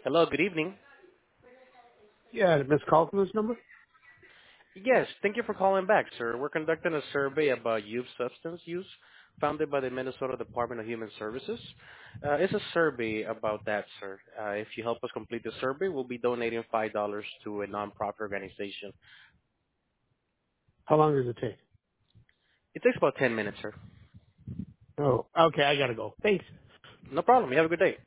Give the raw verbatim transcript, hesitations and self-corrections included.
Hello, good evening. Yeah, the missed call from this number? Yes, thank you for calling back, sir. We're conducting a survey about youth substance use founded by the Minnesota Department of Human Services. Uh, it's a survey about that, sir. Uh, if you help us complete the survey, we'll be donating five dollars to a nonprofit organization. How long does it take? It takes about ten minutes, sir. Oh, okay, I gotta go. Thanks. No problem. You have a good day.